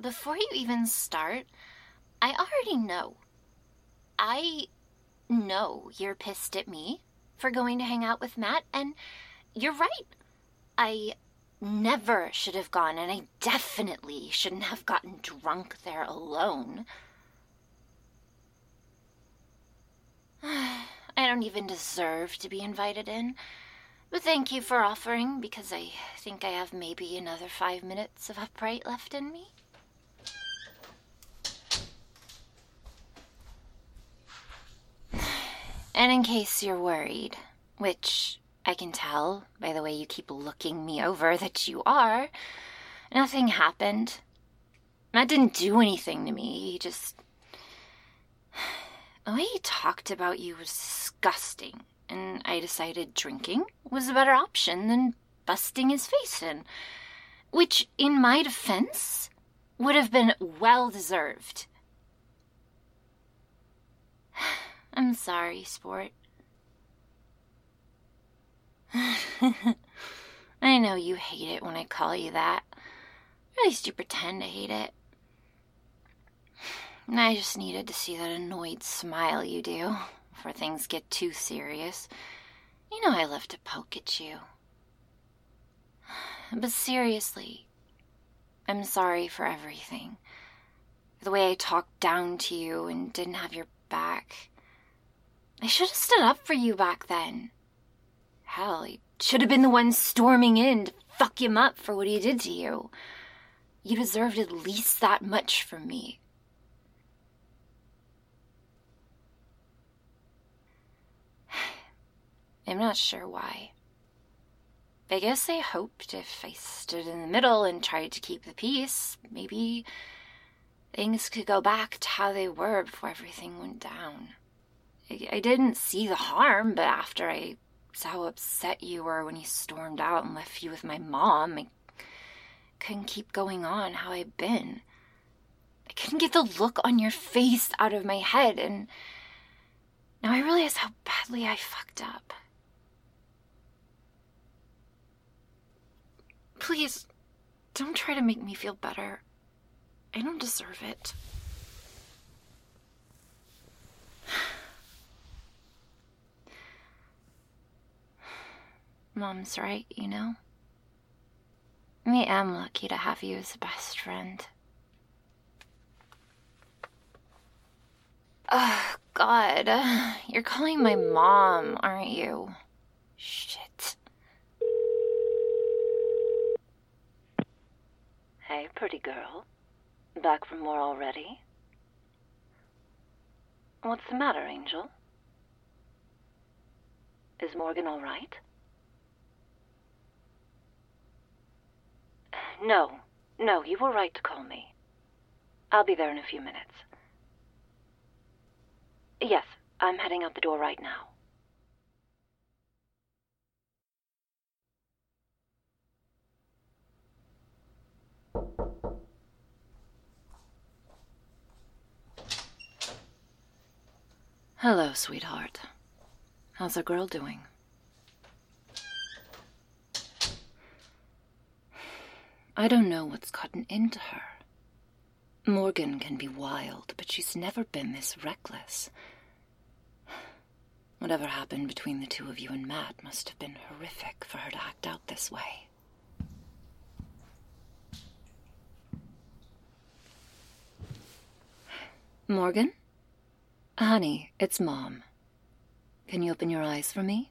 before you even start, I already know. I know you're pissed at me for going to hang out with Matt, and you're right. I never should have gone, and I definitely shouldn't have gotten drunk there alone. I don't even deserve to be invited in, but thank you for offering, because I think I have maybe another 5 minutes of upright left in me. And in case you're worried, which I can tell by the way you keep looking me over that you are, nothing happened. Matt didn't do anything to me. He just... The way he talked about you was disgusting, and I decided drinking was a better option than busting his face in, which, in my defense, would have been well-deserved. I'm sorry, sport. I know you hate it when I call you that. Or at least you pretend to hate it. I just needed to see that annoyed smile you do before things get too serious. You know I love to poke at you. But seriously, I'm sorry for everything. The way I talked down to you and didn't have your back. I should have stood up for you back then. Hell, I should have been the one storming in to fuck him up for what he did to you. You deserved at least that much from me. I'm not sure why. I guess I hoped if I stood in the middle and tried to keep the peace, maybe things could go back to how they were before everything went down. I didn't see the harm, but after I saw how upset you were when he stormed out and left you with my mom, I couldn't keep going on how I'd been. I couldn't get the look on your face out of my head, and now I realize how badly I fucked up. Please, don't try to make me feel better. I don't deserve it. Mom's right, you know? I am lucky to have you as a best friend. Oh, God. You're calling my mom, aren't you? Shit. Hey, pretty girl. Back from war already? What's the matter, Angel? Is Morgan all right? No, you were right to call me. I'll be there in a few minutes. Yes, I'm heading out the door right now. Hello, sweetheart. How's our girl doing? I don't know what's gotten into her. Morgan can be wild, but she's never been this reckless. Whatever happened between the two of you and Matt must have been horrific for her to act out this way. Morgan? Honey, it's Mom. Can you open your eyes for me?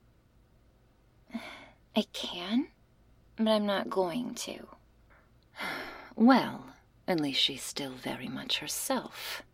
I can, but I'm not going to. Well, at least she's still very much herself.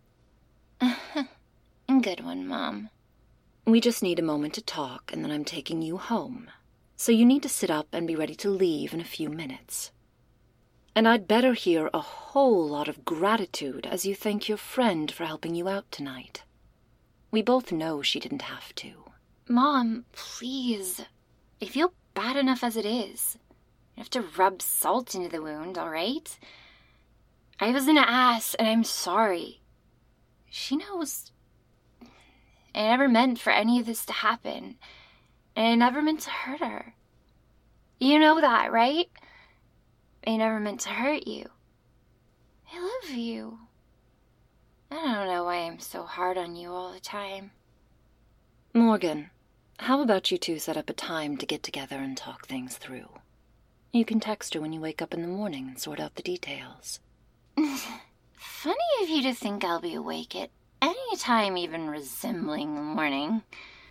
Good one, Mom. We just need a moment to talk, and then I'm taking you home. So you need to sit up and be ready to leave in a few minutes. And I'd better hear a whole lot of gratitude as you thank your friend for helping you out tonight. We both know she didn't have to. Mom, please. I feel bad enough as it is. You have to rub salt into the wound, all right? I was an ass, and I'm sorry. She knows. I never meant for any of this to happen, and I never meant to hurt her. You know that, right? I never meant to hurt you. I love you. I don't know why I'm so hard on you all the time. Morgan, how about you two set up a time to get together and talk things through? You can text her when you wake up in the morning and sort out the details. Funny of you to think I'll be awake at any time even resembling the morning.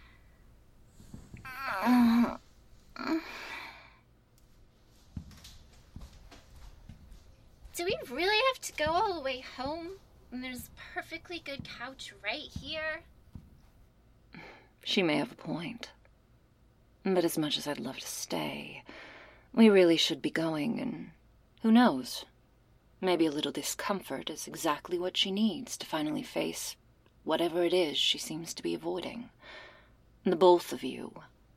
Do we really have to go all the way home when there's a perfectly good couch right here? She may have a point. But as much as I'd love to stay, we really should be going, and who knows? Maybe a little discomfort is exactly what she needs to finally face whatever it is she seems to be avoiding. The both of you.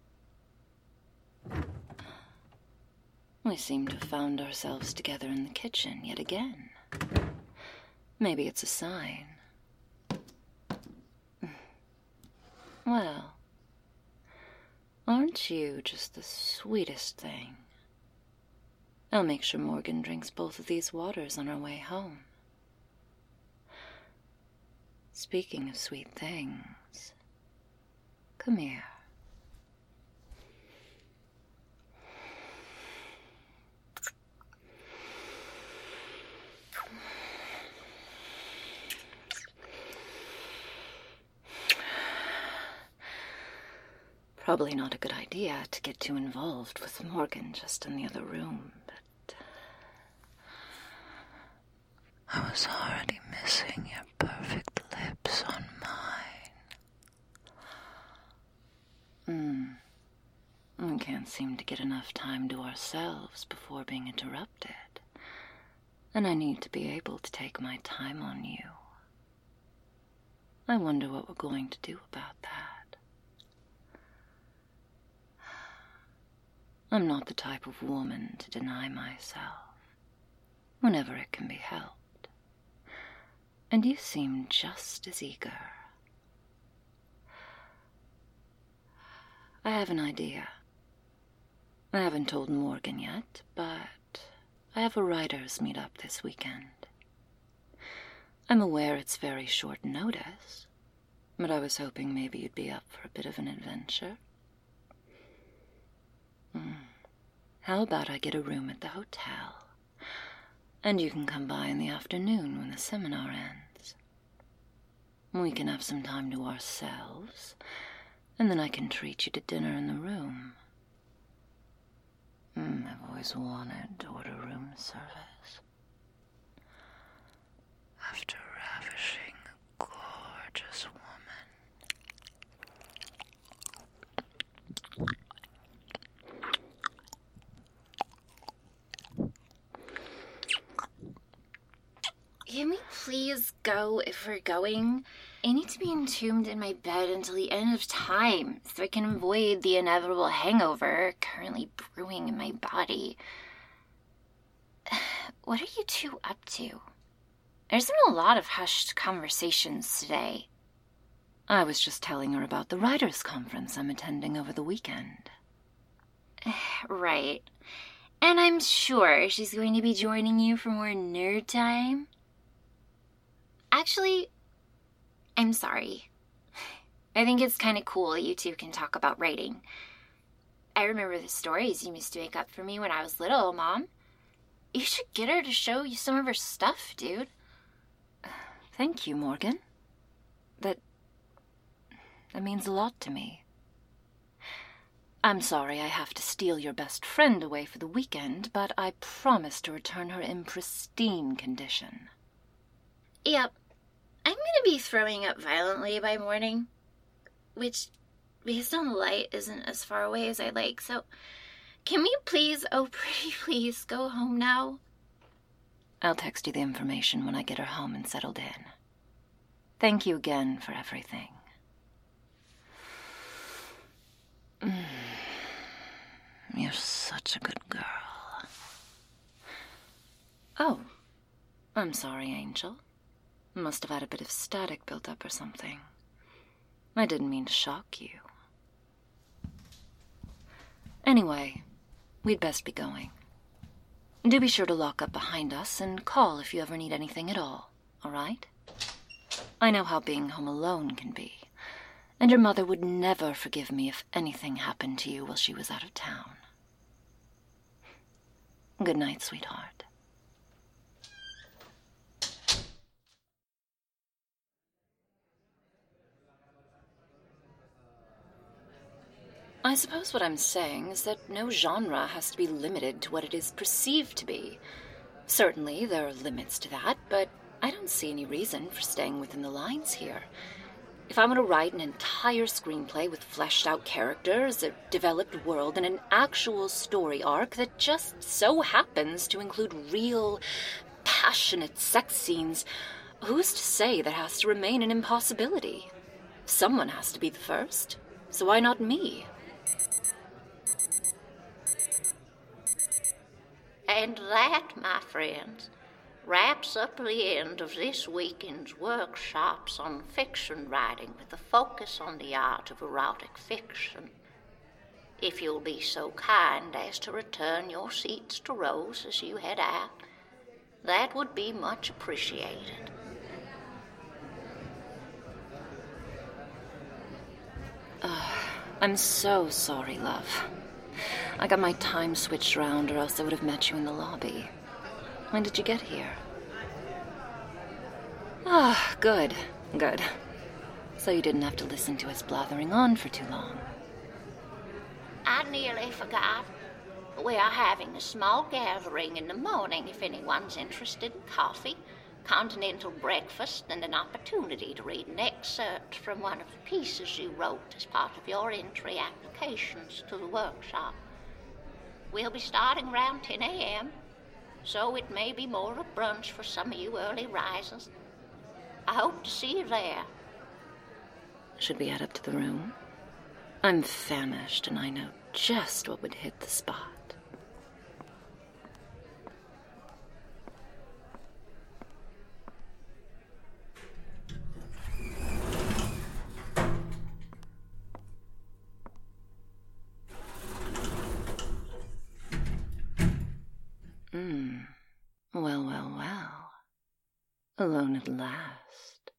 We seem to have found ourselves together in the kitchen yet again. Maybe it's a sign. Well, aren't you just the sweetest thing? I'll make sure Morgan drinks both of these waters on our way home. Speaking of sweet things, come here. Probably not a good idea to get too involved with Morgan just in the other room, but I was already missing your perfect lips on mine. We can't seem to get enough time to ourselves before being interrupted, and I need to be able to take my time on you. I wonder what we're going to do about that. I'm not the type of woman to deny myself whenever it can be helped. And you seem just as eager. I have an idea. I haven't told Morgan yet, but I have a writers' meet-up this weekend. I'm aware it's very short notice, but I was hoping maybe you'd be up for a bit of an adventure. How about I get a room at the hotel, and you can come by in the afternoon when the seminar ends. We can have some time to ourselves, and then I can treat you to dinner in the room. I've always wanted to order room service. After ravishing a gorgeous woman. Can we please go if we're going? I need to be entombed in my bed until the end of time so I can avoid the inevitable hangover currently brewing in my body. What are you two up to? There's been a lot of hushed conversations today. I was just telling her about the writers' conference I'm attending over the weekend. Right. And I'm sure she's going to be joining you for more nerd time. Actually, I'm sorry. I think it's kind of cool you two can talk about writing. I remember the stories you used to make up for me when I was little, Mom. You should get her to show you some of her stuff, dude. Thank you, Morgan. That means a lot to me. I'm sorry I have to steal your best friend away for the weekend, but I promise to return her in pristine condition. Yep. I'm going to be throwing up violently by morning, which, based on the light, isn't as far away as I'd like, so can we please, oh pretty please, go home now? I'll text you the information when I get her home and settled in. Thank you again for everything. You're such a good girl. Oh, I'm sorry, Angel. Must have had a bit of static built up or something. I didn't mean to shock you. Anyway, we'd best be going. Do be sure to lock up behind us and call if you ever need anything at all right? I know how being home alone can be, and your mother would never forgive me if anything happened to you while she was out of town. Good night, sweetheart. I suppose what I'm saying is that no genre has to be limited to what it is perceived to be. Certainly, there are limits to that, but I don't see any reason for staying within the lines here. If I want to write an entire screenplay with fleshed-out characters, a developed world, and an actual story arc that just so happens to include real, passionate sex scenes, who's to say that has to remain an impossibility? Someone has to be the first, so why not me? And that, my friends, wraps up the end of this weekend's workshops on fiction writing with a focus on the art of erotic fiction. If you'll be so kind as to return your seats to rows as you head out, that would be much appreciated. I'm so sorry, love. I got my time switched around, or else I would have met you in the lobby. When did you get here? Good. So you didn't have to listen to us blathering on for too long. I nearly forgot. We are having a small gathering in the morning if anyone's interested in coffee, continental breakfast, and an opportunity to read an excerpt from one of the pieces you wrote as part of your entry applications to the workshop. We'll be starting around 10 a.m., so it may be more of brunch for some of you early risers. I hope to see you there. Should we head up to the room? I'm famished, and I know just what would hit the spot. Well. Alone at last.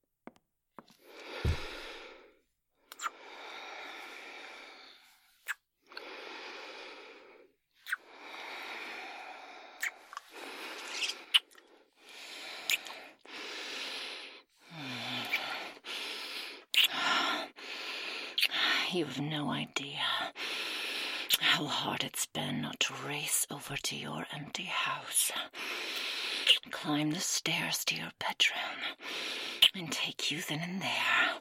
You have no idea how hard it's been not to race over to your empty house, climb the stairs to your bedroom, and take you then and there.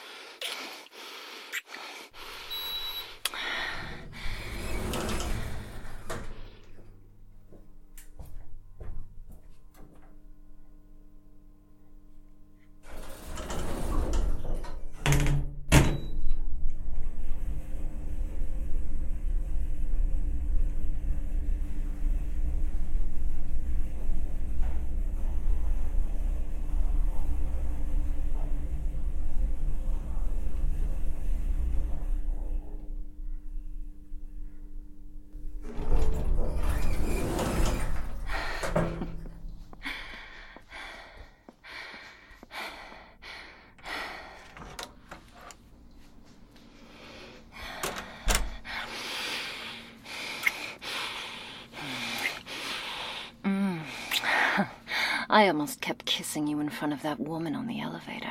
I almost kept kissing you in front of that woman on the elevator.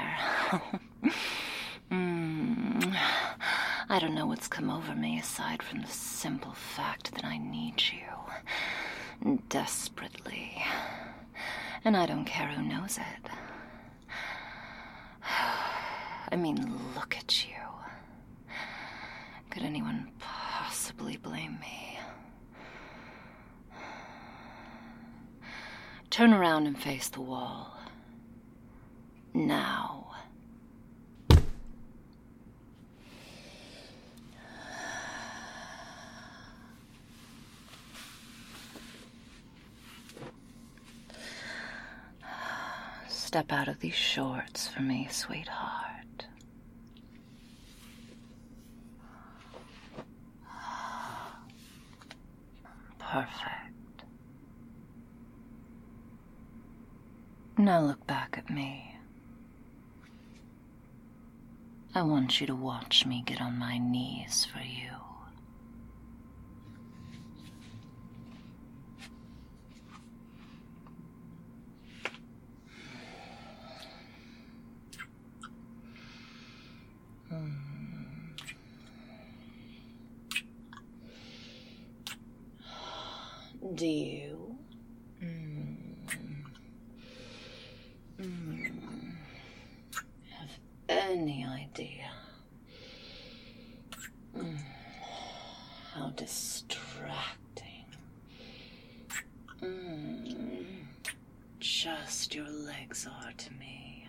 I don't know what's come over me aside from the simple fact that I need you. Desperately. And I don't care who knows it. I mean, look at you. Could anyone possibly blame me? Turn around and face the wall. Now. Step out of these shorts for me, sweetheart. Perfect. Now look back at me. I want you to watch me get on my knees for you. Do you have any idea how distracting just your legs are to me?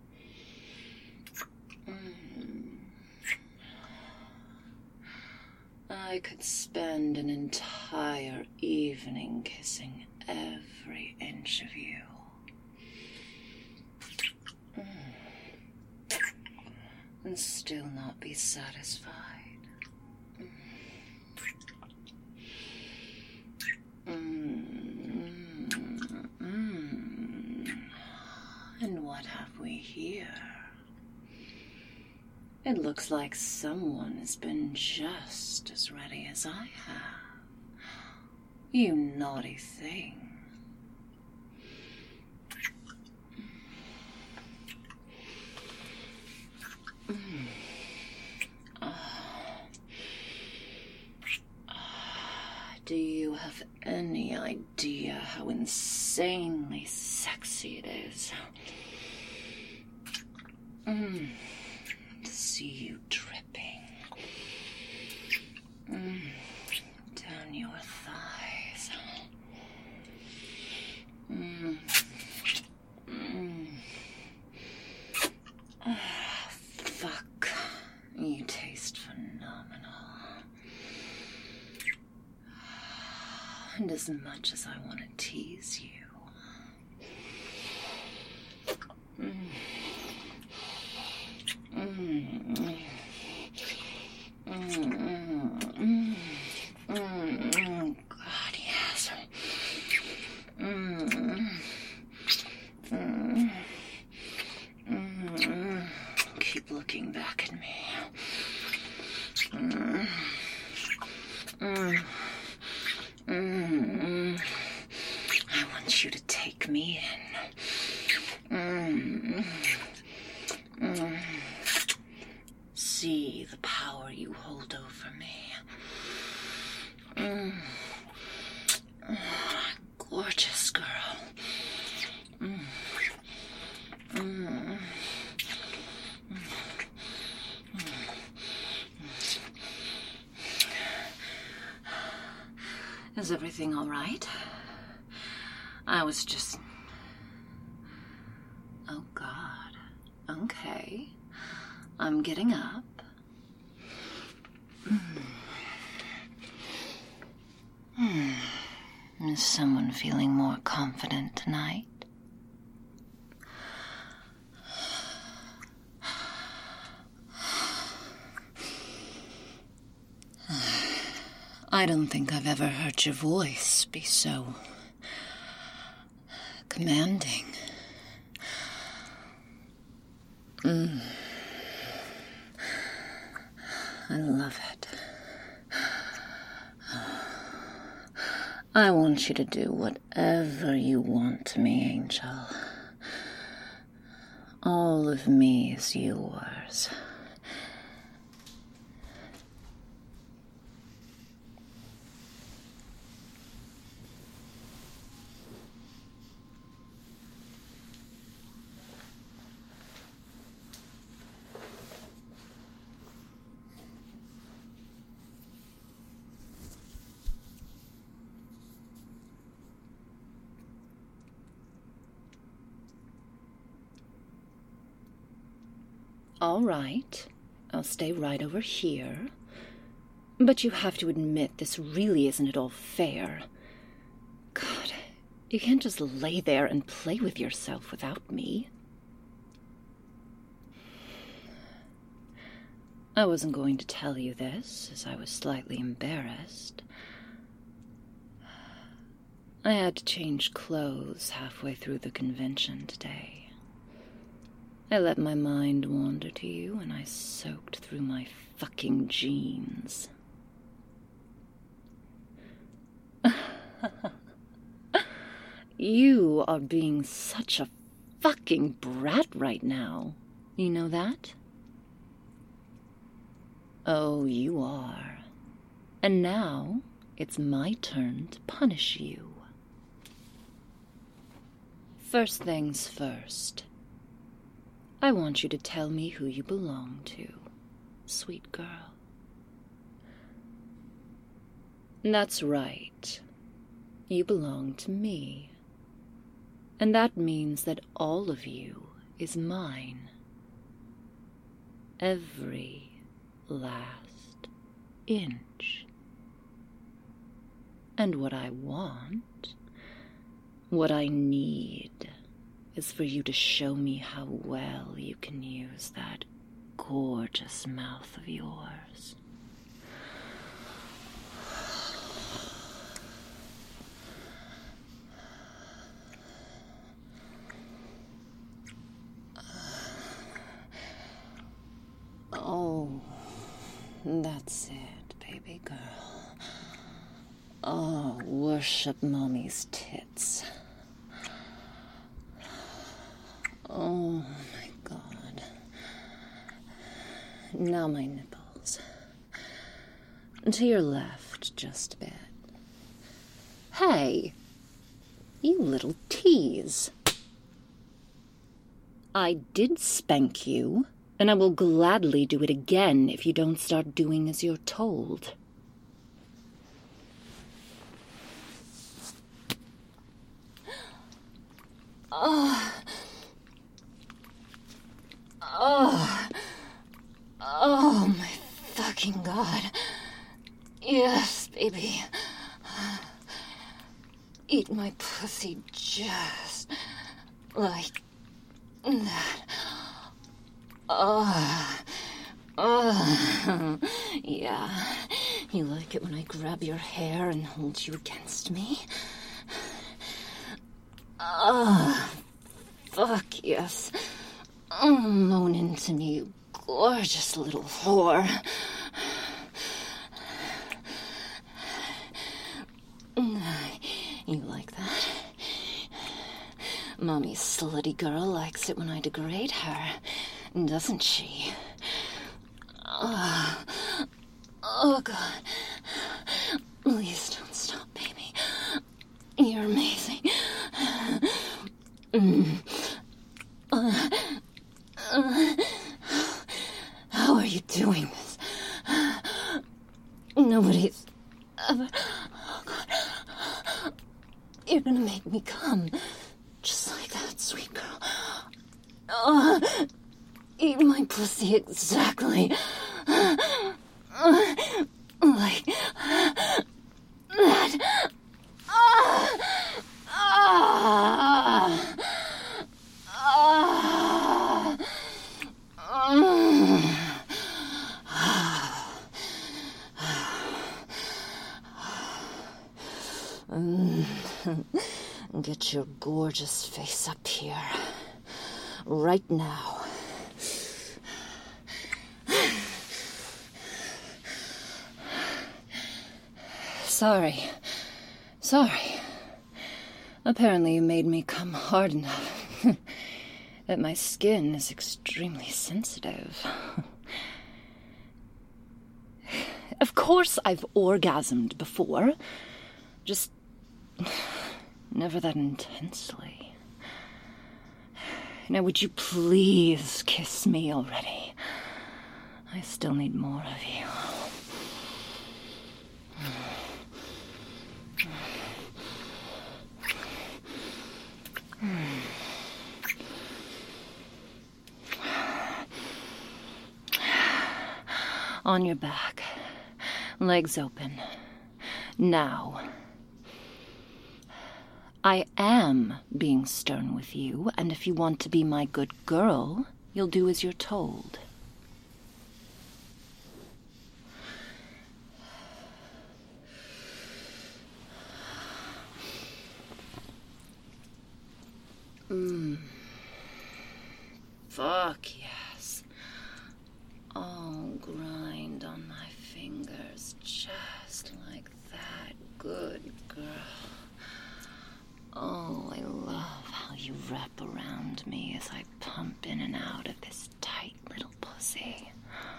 I could spend an entire evening kissing every inch of you. And still not be satisfied. And what have we here? It looks like someone has been just as ready as I have. You naughty thing. Do you have any idea how insanely sexy it is? To see you dripping down your thighs. Fuck, you taste phenomenal. And as much as I want to tease you, God, yes. Keep looking back at me. I want you to take me in. See the power you hold over me. Gorgeous girl. Is everything all right? I was just... Oh, God. Okay. I'm getting up. Is someone feeling more confident tonight? I don't think I've ever heard your voice be so commanding. I love it. I want you to do whatever you want to me, Angel. All of me is yours. All right, I'll stay right over here. But you have to admit, this really isn't at all fair. God, you can't just lay there and play with yourself without me. I wasn't going to tell you this, as I was slightly embarrassed. I had to change clothes halfway through the convention today. I let my mind wander to you, and I soaked through my fucking jeans. You are being such a fucking brat right now. You know that? Oh, you are. And now it's my turn to punish you. First things first. I want you to tell me who you belong to, sweet girl. That's right. You belong to me. And that means that all of you is mine. Every last inch. And what I want, what I need, is for you to show me how well you can use that gorgeous mouth of yours. Oh, that's it, baby girl. Oh, worship Mommy's tits. Oh my God. Now my nipples. To your left, just a bit. Hey, you little tease. I did spank you, and I will gladly do it again if you don't start doing as you're told. Oh my fucking God. Yes, baby. Eat my pussy just like that. Yeah. You like it when I grab your hair and hold you against me? Fuck yes. Moan into me, you gorgeous little whore. You like that? Mommy's slutty girl likes it when I degrade her, doesn't she? Oh, God. Please don't stop, baby. You're amazing. How are you doing this? Nobody's ever... Oh, God. You're gonna make me come. Just like that, sweet girl. Eat my pussy exactly. Like that. Get your gorgeous face up here. Right now. Sorry. Apparently you made me come hard enough. That my skin is extremely sensitive. Of course I've orgasmed before. Just never that intensely. Now would you please kiss me already? I still need more of you. On your back, legs open. Now. I am being stern with you, and if you want to be my good girl, you'll do as you're told. Fuck yes. I'll grind on my fingers just like that. Good girl. Oh, I love how you wrap around me as I pump in and out of this tight little pussy.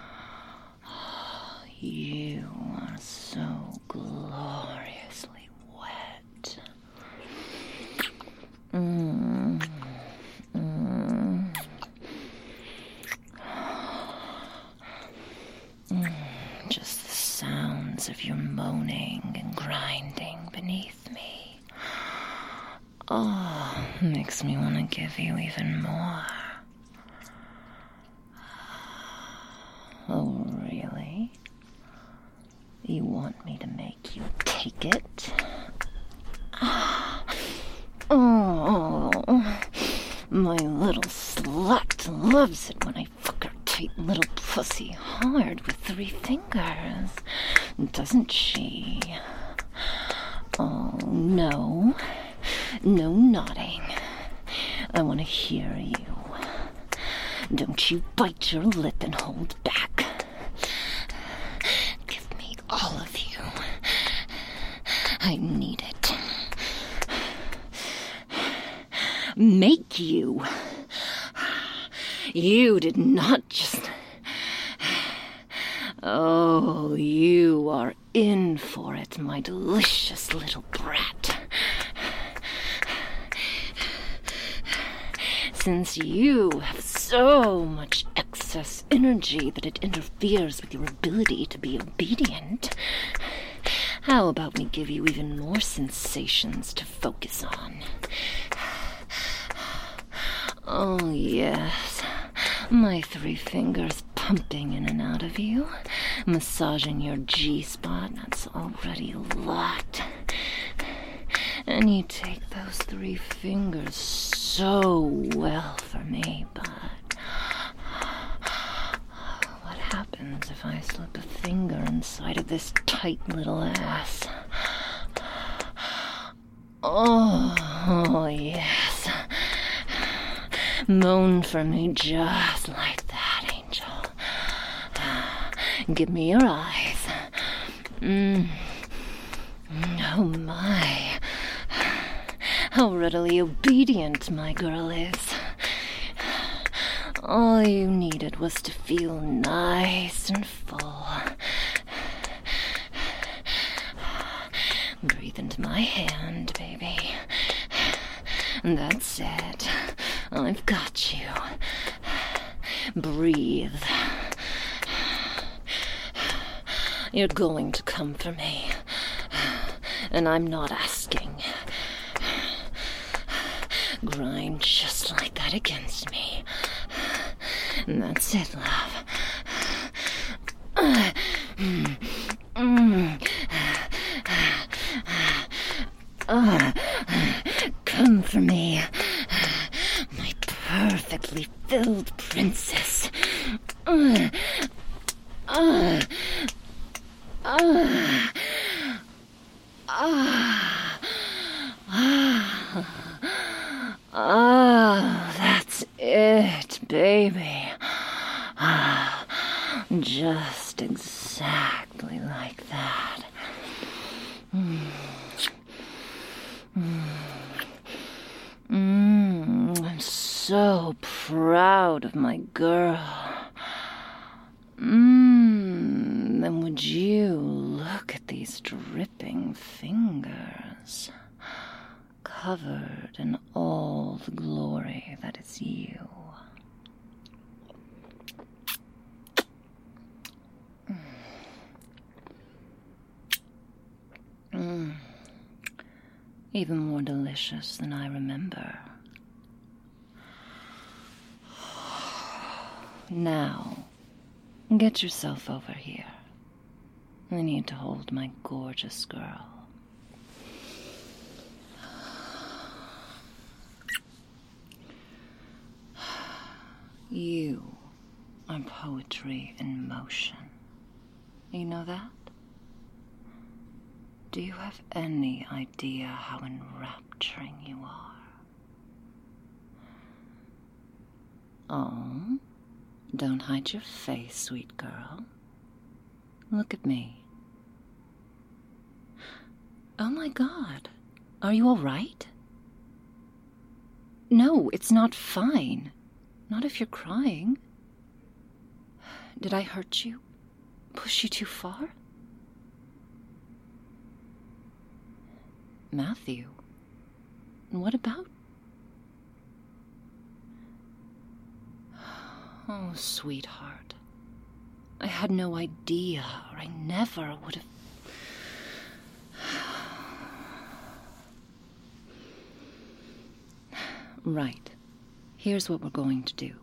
Oh, you are so gloriously wet. Just the sounds of your moaning and grinding beneath me. Oh, makes me want to give you even more. Oh, really? You want me to make you take it? Oh, my little slut loves it when I fuck her tight little pussy hard with 3 fingers, doesn't she? Oh, no. No nodding. I want to hear you. Don't you bite your lip and hold back. Give me all of you. I need it. Make you. You did not just... Oh, you are in for it, my delicious little brat. Since you have so much excess energy that it interferes with your ability to be obedient, how about we give you even more sensations to focus on? Oh, yes. My 3 fingers pumping in and out of you, massaging your G-spot. That's already a lot. And you take those 3 fingers so well for me, but what happens if I slip a finger inside of this tight little ass? Oh, yes. Moan for me just like that, angel. Give me your eyes. Oh, my. How readily obedient my girl is. All you needed was to feel nice and full. Breathe into my hand, baby. That's it. I've got you. Breathe. You're going to come for me. And I'm not asking. Grind just like that against me. And that's it, love. Come for me, my perfectly filled princess. That's it, baby. Just exactly like that. I'm so proud of my girl. Then would you look at these dripping fingers, covered in all the glory that is you. Even more delicious than I remember. Now, get yourself over here. I need to hold my gorgeous girl. You are poetry in motion. You know that? Do you have any idea how enrapturing you are? Oh, don't hide your face, sweet girl. Look at me. Oh my God, are you all right? No, it's not fine. Not if you're crying. Did I hurt you? Push you too far? Matthew, what about? Oh, sweetheart. I had no idea, or I never would have... Right. Here's what we're going to do.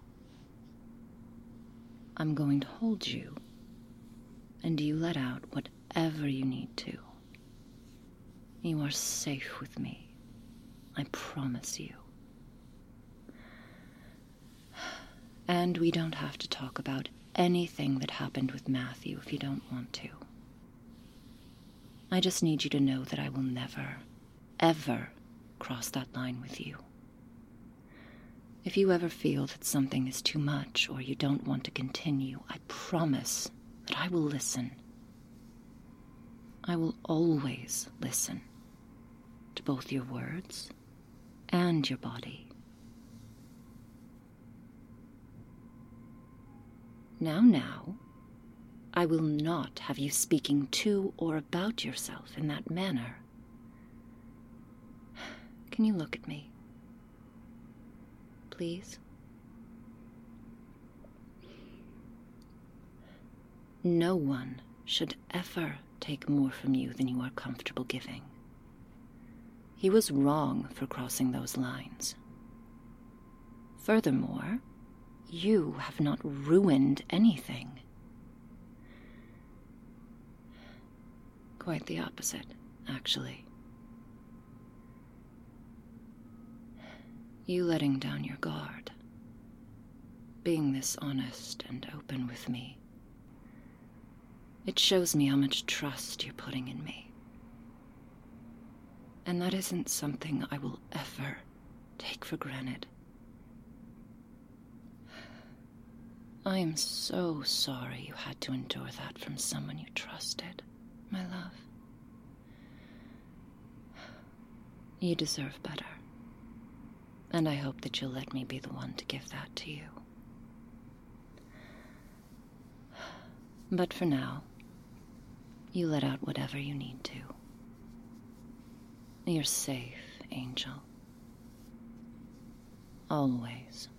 I'm going to hold you, and you let out whatever you need to. You are safe with me. I promise you. And we don't have to talk about anything that happened with Matthew if you don't want to. I just need you to know that I will never, ever cross that line with you. If you ever feel that something is too much or you don't want to continue, I promise that I will listen. I will always listen to both your words and your body. Now, I will not have you speaking to or about yourself in that manner. Can you look at me? Please? No one should ever take more from you than you are comfortable giving. He was wrong for crossing those lines. Furthermore, you have not ruined anything. Quite the opposite, actually. You letting down your guard, being this honest and open with me, it shows me how much trust you're putting in me. And that isn't something I will ever take for granted. I am so sorry you had to endure that from someone you trusted, my love. You deserve better. And I hope that you'll let me be the one to give that to you. But for now, you let out whatever you need to. You're safe, Angel. Always.